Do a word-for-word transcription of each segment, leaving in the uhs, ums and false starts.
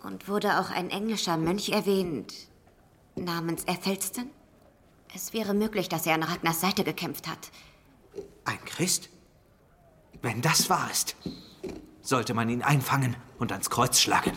Und wurde auch ein englischer Mönch erwähnt, namens Aethelstan? Es wäre möglich, dass er an Ragnars Seite gekämpft hat. Ein Christ? Wenn das wahr ist, sollte man ihn einfangen und ans Kreuz schlagen.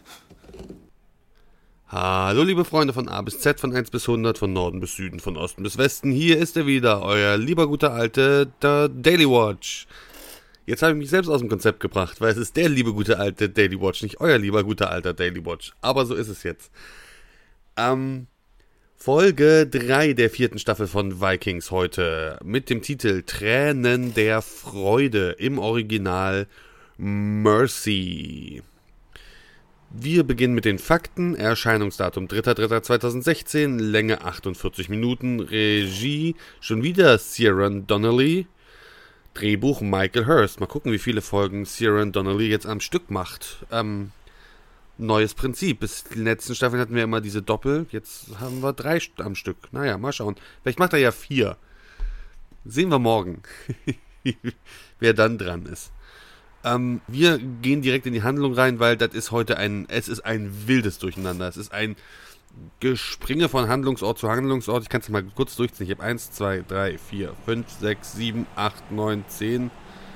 Hallo liebe Freunde von A bis Z, von eins bis hundert, von Norden bis Süden, von Osten bis Westen. Hier ist er wieder, euer lieber guter alte der Daily Watch. Jetzt habe ich mich selbst aus dem Konzept gebracht, weil es ist der liebe gute alte Daily Watch, nicht euer lieber guter alter Daily Watch. Aber so ist es jetzt. Ähm, Folge drei der vierten Staffel von Vikings heute mit dem Titel Tränen der Freude, im Original Mercy. Wir beginnen mit den Fakten. Erscheinungsdatum dritter dritter zweitausendsechzehn, Länge achtundvierzig Minuten, Regie schon wieder Ciaran Donnelly, Drehbuch Michael Hurst. Mal gucken, wie viele Folgen Ciaran Donnelly jetzt am Stück macht. Ähm, neues Prinzip. Bis in den letzten Staffeln hatten wir immer diese Doppel, jetzt haben wir drei am Stück. Naja, mal schauen. Vielleicht macht er ja vier. Sehen wir morgen, wer dann dran ist. Ähm, wir gehen direkt in die Handlung rein, weil das ist heute ein, es ist ein wildes Durcheinander. Es ist ein Gespringe von Handlungsort zu Handlungsort. Ich kann es mal kurz durchziehen. Ich habe eins, zwei, drei, vier, fünf, sechs, sieben, acht, neun, zehn,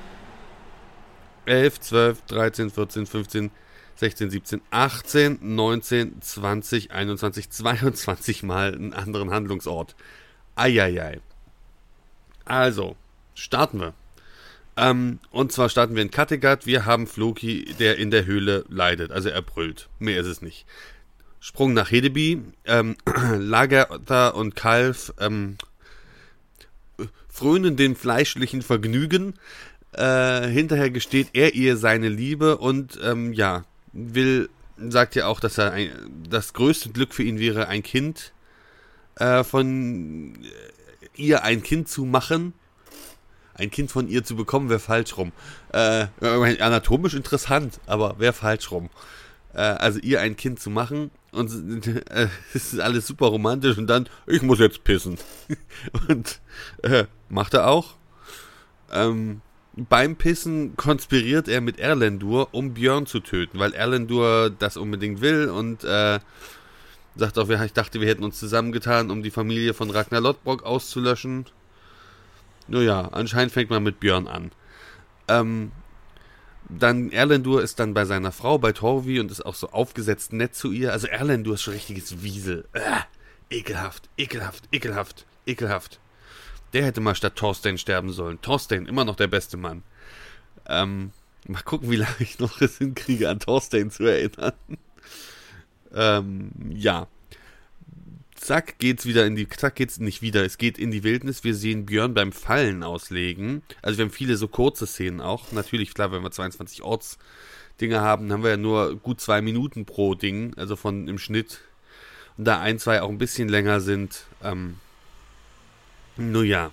elf, zwölf, dreizehn, vierzehn, fünfzehn, sechzehn, siebzehn, achtzehn, neunzehn, zwanzig, einundzwanzig, zweiundzwanzig Mal einen anderen Handlungsort. Eieiei. Also, starten wir. Ähm, und zwar starten wir in Kattegat. Wir haben Floki, der in der Höhle leidet. Also er brüllt. Mehr ist es nicht. Sprung nach Hedeby. Ähm, Lagertha und Kalf ähm, frönen dem fleischlichen Vergnügen. Äh, hinterher gesteht er ihr seine Liebe und ähm, ja, will, sagt ja auch, dass er ein, das größte Glück für ihn wäre, ein Kind äh, von ihr ein Kind zu machen. Ein Kind von ihr zu bekommen, wäre falsch rum. Äh, anatomisch interessant, aber wäre falsch rum. Äh, also ihr ein Kind zu machen und äh, es ist alles super romantisch und dann, ich muss jetzt pissen. Und äh, macht er auch. Ähm, beim Pissen konspiriert er mit Erlendur, um Björn zu töten, weil Erlendur das unbedingt will und äh, sagt auch, ich dachte, wir hätten uns zusammengetan, um die Familie von Ragnar Lodbrok auszulöschen. Nur ja, anscheinend fängt man mit Björn an. Ähm, dann Erlendur ist dann bei seiner Frau, bei Torvi, und ist auch so aufgesetzt nett zu ihr. Also Erlendur ist schon richtiges Wiesel. Äh, ekelhaft, ekelhaft, ekelhaft, ekelhaft. Der hätte mal statt Thorstein sterben sollen. Thorstein, immer noch der beste Mann. Ähm, mal gucken, wie lange ich noch es hinkriege, an Thorstein zu erinnern. ähm, ja. Zack, geht's wieder in die, zack, geht's nicht wieder, es geht in die Wildnis, wir sehen Björn beim Fallen auslegen, also wir haben viele so kurze Szenen auch, natürlich, klar, wenn wir zweiundzwanzig Ortsdinge haben, haben wir ja nur gut zwei Minuten pro Ding, also von im Schnitt, und da ein, zwei auch ein bisschen länger sind, ähm, nur ja.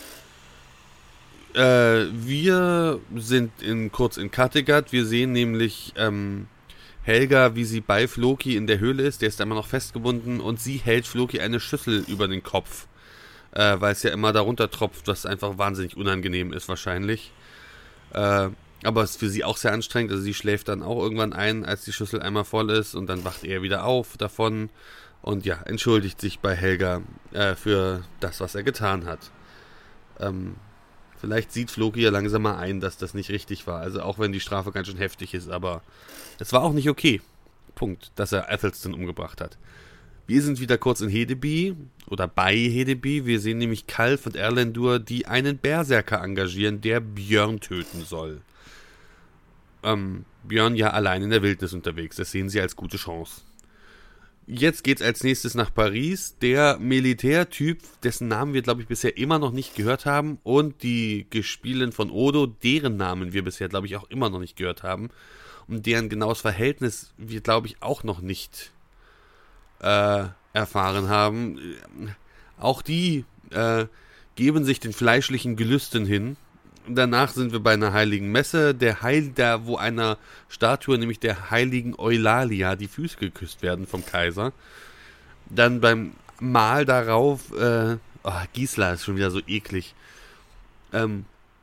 Äh, wir sind in, kurz in Kattegat, wir sehen nämlich, ähm, Helga, wie sie bei Floki in der Höhle ist, der ist da immer noch festgebunden und sie hält Floki eine Schüssel über den Kopf, äh, weil es ja immer darunter tropft, was einfach wahnsinnig unangenehm ist wahrscheinlich. Äh, aber es ist für sie auch sehr anstrengend, also sie schläft dann auch irgendwann ein, als die Schüssel einmal voll ist und dann wacht er wieder auf davon und ja, entschuldigt sich bei Helga äh, für das, was er getan hat. Ähm, Vielleicht sieht Floki ja langsam mal ein, dass das nicht richtig war. Also auch wenn die Strafe ganz schön heftig ist, aber es war auch nicht okay. Punkt, dass er Aethelstan umgebracht hat. Wir sind wieder kurz in Hedeby oder bei Hedeby. Wir sehen nämlich Kalf und Erlendur, die einen Berserker engagieren, der Björn töten soll. Ähm, Björn ja allein in der Wildnis unterwegs. Das sehen sie als gute Chance. Jetzt geht's als nächstes nach Paris. Der Militärtyp, dessen Namen wir, glaube ich, bisher immer noch nicht gehört haben, und die Gespielin von Odo, deren Namen wir bisher, glaube ich, auch immer noch nicht gehört haben, und deren genaues Verhältnis wir, glaube ich, auch noch nicht äh, erfahren haben. Auch die äh, geben sich den fleischlichen Gelüsten hin. Danach sind wir bei einer heiligen Messe, der Heil, da wo einer Statue, nämlich der heiligen Eulalia, die Füße geküsst werden vom Kaiser. Dann beim Mahl darauf, äh, oh, Gisela ist schon wieder so eklig. Ähm,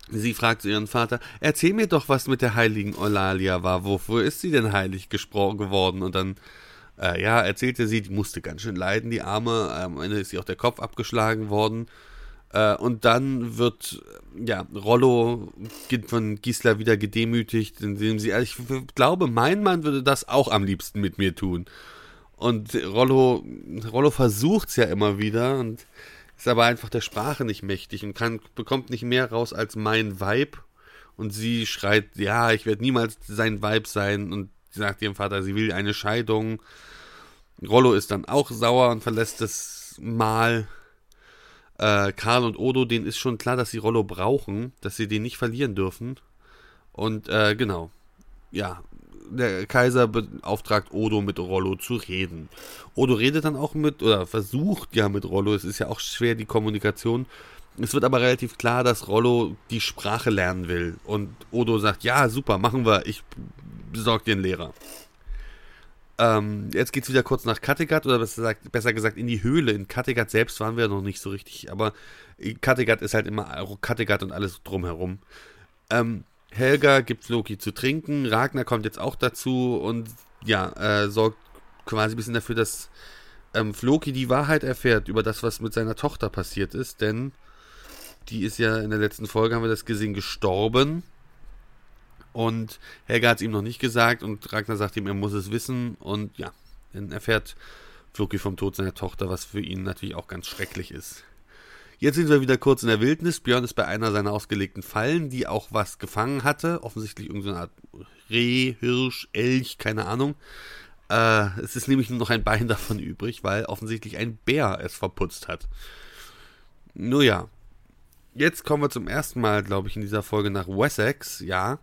Sie fragt ihren Vater, erzähl mir doch, was mit der heiligen Eulalia war. Wofür ist sie denn heilig gespro- geworden? Und dann, äh, ja, erzählte sie, die musste ganz schön leiden, die Arme. Am Ende ist ihr auch der Kopf abgeschlagen worden. Äh, und dann wird, ja, Rollo von Gisela wieder gedemütigt, indem sie, also ich glaube, mein Mann würde das auch am liebsten mit mir tun. Und Rollo, Rollo versucht es ja immer wieder und ist aber einfach der Sprache nicht mächtig und kann, bekommt nicht mehr raus als mein Weib. Und sie schreit, ja, ich werde niemals sein Weib sein. Und sie sagt ihrem Vater, sie will eine Scheidung. Rollo ist dann auch sauer und verlässt das Mahl. Äh, Karl und Odo, denen ist schon klar, dass sie Rollo brauchen, dass sie den nicht verlieren dürfen. Und äh, genau, ja, der Kaiser beauftragt Odo, mit Rollo zu reden. Odo redet dann auch mit, oder versucht ja mit Rollo, es ist ja auch schwer, die Kommunikation. Es wird aber relativ klar, dass Rollo die Sprache lernen will. Und Odo sagt, ja, super, machen wir, ich besorge dir einen Lehrer. Ähm, jetzt geht's wieder kurz nach Kattegat, oder besser gesagt, besser gesagt in die Höhle. In Kattegat selbst waren wir noch nicht so richtig, aber Kattegat ist halt immer Kattegat und alles drumherum. Ähm, Helga gibt Loki zu trinken, Ragnar kommt jetzt auch dazu und ja, äh, sorgt quasi ein bisschen dafür, dass ähm, Floki die Wahrheit erfährt über das, was mit seiner Tochter passiert ist, denn die ist ja in der letzten Folge, haben wir das gesehen, gestorben und Helga hat es ihm noch nicht gesagt und Ragnar sagt ihm, er muss es wissen und ja, dann erfährt Floki vom Tod seiner Tochter, was für ihn natürlich auch ganz schrecklich ist. Jetzt sind wir wieder kurz in der Wildnis. Björn ist bei einer seiner ausgelegten Fallen, die auch was gefangen hatte. Offensichtlich irgendeine Art Reh, Hirsch, Elch, keine Ahnung. Äh, es ist nämlich nur noch ein Bein davon übrig, weil offensichtlich ein Bär es verputzt hat. Nur ja. Jetzt kommen wir zum ersten Mal, glaube ich, in dieser Folge nach Wessex, ja.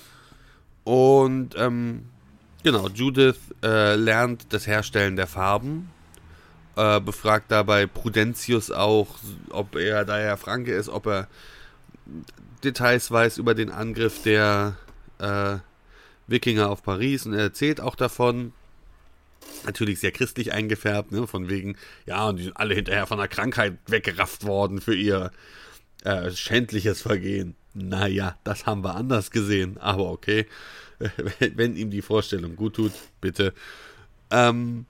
Und, ähm, genau, Judith äh, lernt das Herstellen der Farben. Äh, befragt dabei Prudentius auch, ob er, da er Franke ist, ob er Details weiß über den Angriff der äh, Wikinger auf Paris und er erzählt auch davon, natürlich sehr christlich eingefärbt, ne, von wegen, ja, und die sind alle hinterher von einer Krankheit weggerafft worden für ihr äh, schändliches Vergehen. Naja, das haben wir anders gesehen, aber okay, wenn ihm die Vorstellung gut tut, bitte. Ähm,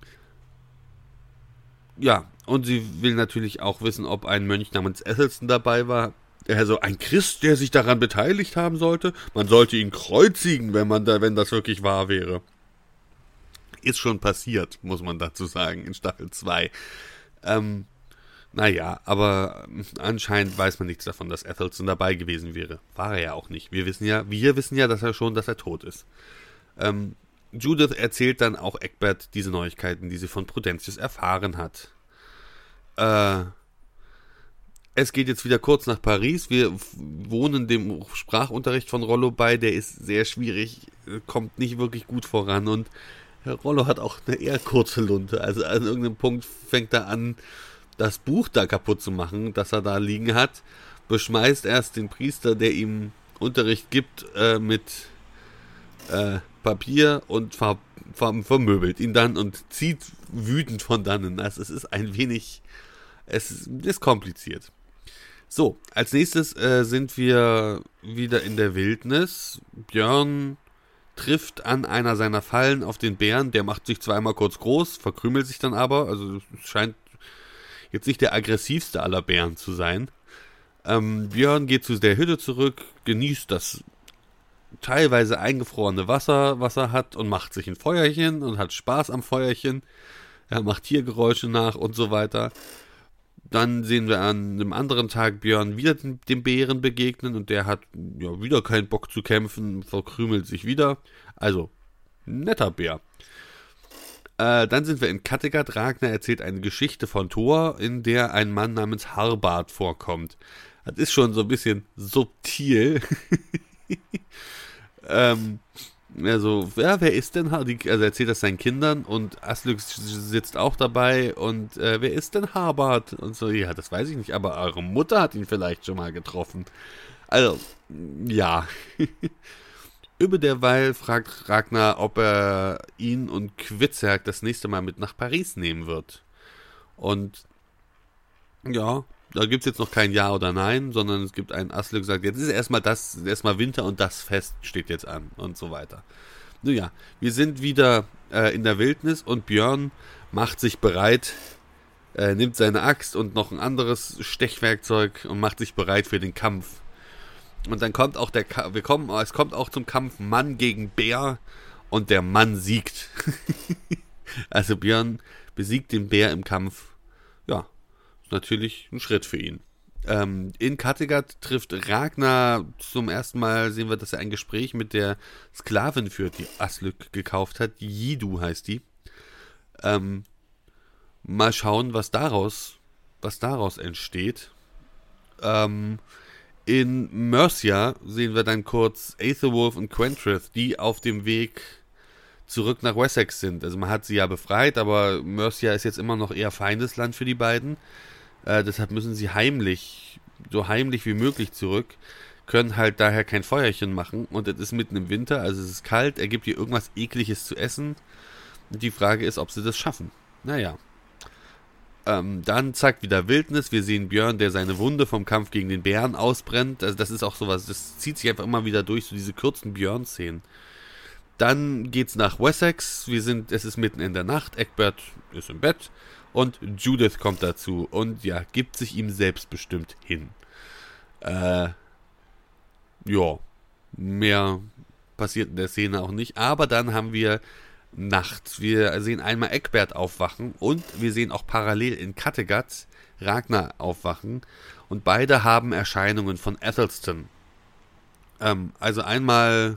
Ja, und sie will natürlich auch wissen, ob ein Mönch namens Ethelstan dabei war. Also ein Christ, der sich daran beteiligt haben sollte. Man sollte ihn kreuzigen, wenn man da, wenn das wirklich wahr wäre. Ist schon passiert, muss man dazu sagen, in Staffel zwei. Ähm, naja, aber anscheinend weiß man nichts davon, dass Ethelstan dabei gewesen wäre. War er ja auch nicht. Wir wissen ja, wir wissen ja, dass er schon, dass er tot ist. Ähm, Judith erzählt dann auch Egbert diese Neuigkeiten, die sie von Prudentius erfahren hat. Äh, es geht jetzt wieder kurz nach Paris. Wir wohnen dem Sprachunterricht von Rollo bei. Der ist sehr schwierig, kommt nicht wirklich gut voran. Und Rollo hat auch eine eher kurze Lunte. Also an irgendeinem Punkt fängt er an, das Buch da kaputt zu machen, das er da liegen hat. Beschmeißt erst den Priester, der ihm Unterricht gibt, äh, mit äh, Papier und ver, ver, vermöbelt ihn dann und zieht wütend von dannen. Also es ist ein wenig, es ist kompliziert. So, als nächstes äh, sind wir wieder in der Wildnis. Björn trifft an einer seiner Fallen auf den Bären, der macht sich zweimal kurz groß, verkrümelt sich dann aber, also es scheint jetzt nicht der aggressivste aller Bären zu sein. Ähm, Björn geht zu der Hütte zurück, genießt das teilweise eingefrorene Wasser, was er hat und macht sich ein Feuerchen und hat Spaß am Feuerchen. Er macht Tiergeräusche nach und so weiter. Dann sehen wir an einem anderen Tag Björn wieder dem Bären begegnen und der hat ja wieder keinen Bock zu kämpfen, verkrümelt sich wieder. Also, netter Bär. Äh, dann sind wir in Kattegat. Ragnar erzählt eine Geschichte von Thor, in der ein Mann namens Harbard vorkommt. Das ist schon so ein bisschen subtil. ähm, also, ja, wer ist denn Harbard? Also, er erzählt das seinen Kindern und Aslak sitzt auch dabei und äh, wer ist denn Harbard? Und so, ja, das weiß ich nicht, aber eure Mutter hat ihn vielleicht schon mal getroffen. Also, ja. Über derweil fragt Ragnar, ob er ihn und Quizerg das nächste Mal mit nach Paris nehmen wird. Und ja, Da gibt es jetzt noch kein Ja oder Nein, sondern es gibt einen Aslak, sagt, jetzt ist erstmal das, erstmal Winter und das Fest steht jetzt an und so weiter. Nun ja, wir sind wieder äh, in der Wildnis und Björn macht sich bereit, äh, nimmt seine Axt und noch ein anderes Stechwerkzeug und macht sich bereit für den Kampf. Und dann kommt auch der, Ka- wir kommen, es kommt auch zum Kampf Mann gegen Bär und der Mann siegt. Also Björn besiegt den Bär im Kampf. Ja, ist natürlich ein Schritt für ihn. Ähm, in Kattegat trifft Ragnar zum ersten Mal, sehen wir, dass er ein Gespräch mit der Sklavin führt, die Aslak gekauft hat. Yidu heißt die. Ähm, mal schauen, was daraus, was daraus entsteht. Ähm, in Mercia sehen wir dann kurz Aethelwulf und Quentrith, die auf dem Weg zurück nach Wessex sind. Also man hat sie ja befreit, aber Mercia ist jetzt immer noch eher Feindesland für die beiden. Äh, deshalb müssen sie heimlich, so heimlich wie möglich zurück, können halt daher kein Feuerchen machen und es ist mitten im Winter, also es ist kalt, er gibt ihr irgendwas Ekliges zu essen und die Frage ist, ob sie das schaffen. Naja. Ähm, dann zack, wieder Wildnis, wir sehen Björn, der seine Wunde vom Kampf gegen den Bären ausbrennt, also das ist auch sowas, das zieht sich einfach immer wieder durch, so diese kurzen Björn-Szenen. Dann geht's nach Wessex, wir sind, es ist mitten in der Nacht, Egbert ist im Bett und Judith kommt dazu und ja, gibt sich ihm selbstbestimmt hin. Äh, ja, mehr passiert in der Szene auch nicht, aber dann haben wir Nacht. Wir sehen einmal Egbert aufwachen und wir sehen auch parallel in Kattegat Ragnar aufwachen und beide haben Erscheinungen von Athelstan. Ähm, also einmal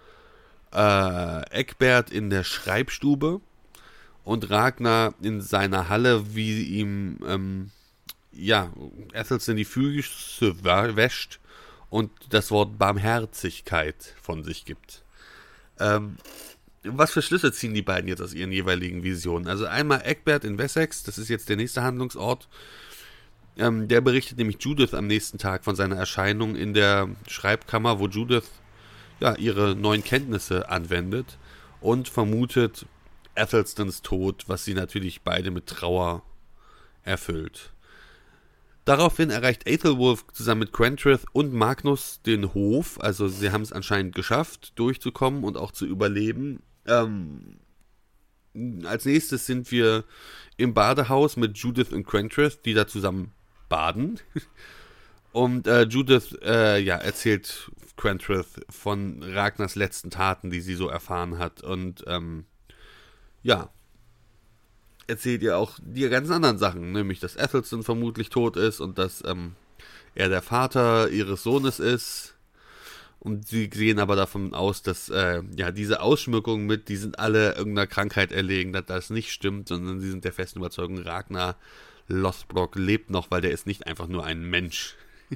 äh, Egbert in der Schreibstube und Ragnar in seiner Halle, wie ihm ähm, ja, Athelstan die Füße wäscht und das Wort Barmherzigkeit von sich gibt. Ähm, was für Schlüsse ziehen die beiden jetzt aus ihren jeweiligen Visionen? Also einmal Egbert in Wessex, das ist jetzt der nächste Handlungsort. Ähm, der berichtet nämlich Judith am nächsten Tag von seiner Erscheinung in der Schreibkammer, wo Judith ja, ihre neuen Kenntnisse anwendet und vermutet Athelstans Tod, was sie natürlich beide mit Trauer erfüllt. Daraufhin erreicht Aethelwulf zusammen mit Quentrith und Magnus den Hof, also sie haben es anscheinend geschafft, durchzukommen und auch zu überleben. Ähm, als nächstes sind wir im Badehaus mit Judith und Quentrith, die da zusammen baden. Und äh, Judith äh, ja, erzählt Quentrith von Ragnars letzten Taten, die sie so erfahren hat. Und ähm, ja, erzählt ihr auch die ganzen anderen Sachen, nämlich, dass Athelstan vermutlich tot ist und dass ähm, er der Vater ihres Sohnes ist. Und sie gehen aber davon aus, dass äh, ja diese Ausschmückungen mit, die sind alle irgendeiner Krankheit erlegen, dass das nicht stimmt, sondern sie sind der festen Überzeugung, Ragnar Lothbrok lebt noch, weil der ist nicht einfach nur ein Mensch.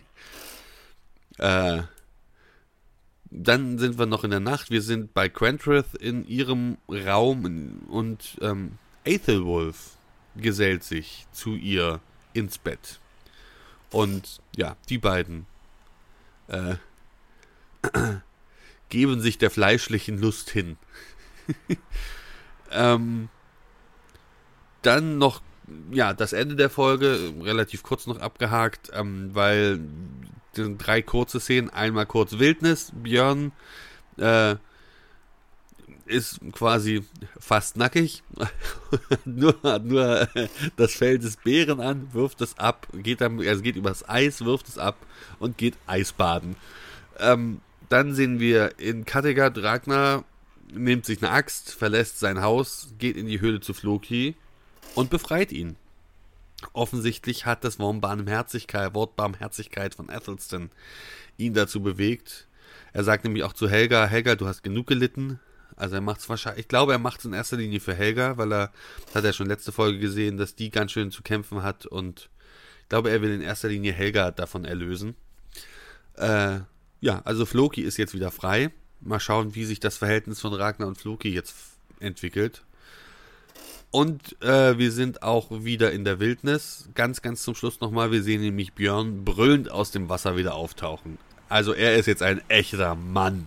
äh, dann sind wir noch in der Nacht, wir sind bei Quentrith in ihrem Raum und ähm, Aethelwulf gesellt sich zu ihr ins Bett. Und ja, die beiden äh, geben sich der fleischlichen Lust hin. ähm, dann noch, ja, das Ende der Folge, relativ kurz noch abgehakt, ähm, weil sind drei kurze Szenen, einmal kurz Wildnis, Björn äh, ist quasi fast nackig, nur, hat nur das Fell des Bären an, wirft es ab, geht dann, also geht übers Eis, wirft es ab und geht Eisbaden. Ähm, dann sehen wir in Kattegat, Ragnar nimmt sich eine Axt, verlässt sein Haus, geht in die Höhle zu Floki und befreit ihn. Offensichtlich hat das Wort Barmherzigkeit, Wort Barmherzigkeit von Athelstan ihn dazu bewegt. Er sagt nämlich auch zu Helga, Helga, du hast genug gelitten. Also er macht es wahrscheinlich, ich glaube, er macht es in erster Linie für Helga, weil er, hat er schon letzte Folge gesehen, dass die ganz schön zu kämpfen hat und ich glaube, er will in erster Linie Helga davon erlösen. Äh, ja, also Floki ist jetzt wieder frei. Mal schauen, wie sich das Verhältnis von Ragnar und Floki jetzt entwickelt. Und äh, wir sind auch wieder in der Wildnis. Ganz, ganz zum Schluss nochmal, wir sehen nämlich Björn brüllend aus dem Wasser wieder auftauchen. Also er ist jetzt ein echter Mann.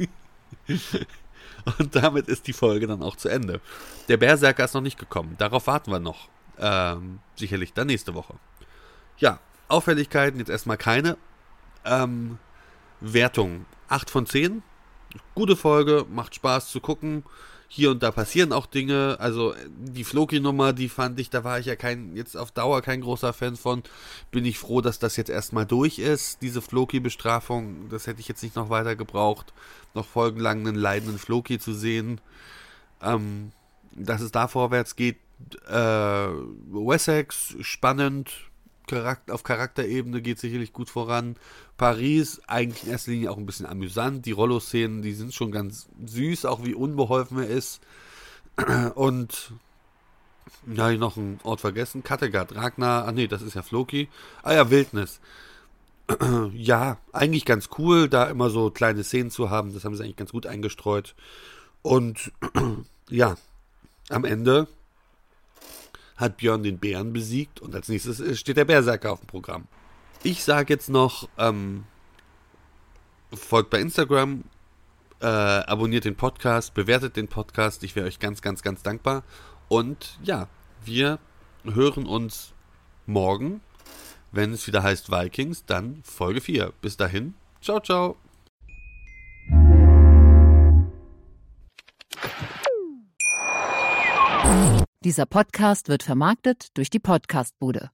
Und damit ist die Folge dann auch zu Ende. Der Berserker ist noch nicht gekommen. Darauf warten wir noch. Ähm, sicherlich dann nächste Woche. Ja, Auffälligkeiten jetzt erstmal keine. Ähm, Wertung acht von zehn. Gute Folge, macht Spaß zu gucken. Hier und da passieren auch Dinge. Also die Floki-Nummer, die fand ich, da war ich ja kein, jetzt auf Dauer kein großer Fan von. Bin ich froh, dass das jetzt erstmal durch ist, diese Floki-Bestrafung. Das hätte ich jetzt nicht noch weiter gebraucht, noch folgenlang einen leidenden Floki zu sehen. Ähm, dass es da vorwärts geht. Äh, Wessex, spannend. Charakter, auf Charakterebene geht sicherlich gut voran. Paris, eigentlich in erster Linie auch ein bisschen amüsant. Die Rollo-Szenen, die sind schon ganz süß, auch wie unbeholfen er ist. Und, ja, habe ich noch einen Ort vergessen. Kattegat, Ragnar, ah nee, das ist ja Floki. Ah ja, Wildnis. Ja, eigentlich ganz cool, da immer so kleine Szenen zu haben. Das haben sie eigentlich ganz gut eingestreut. Und, ja, am Ende hat Björn den Bären besiegt und als nächstes steht der Berserker auf dem Programm. Ich sage jetzt noch, ähm, folgt bei Instagram, äh, abonniert den Podcast, bewertet den Podcast, ich wäre euch ganz, ganz, ganz dankbar. Und ja, wir hören uns morgen, wenn es wieder heißt Vikings, dann Folge vier. Bis dahin, ciao, ciao. Dieser Podcast wird vermarktet durch die Podcastbude.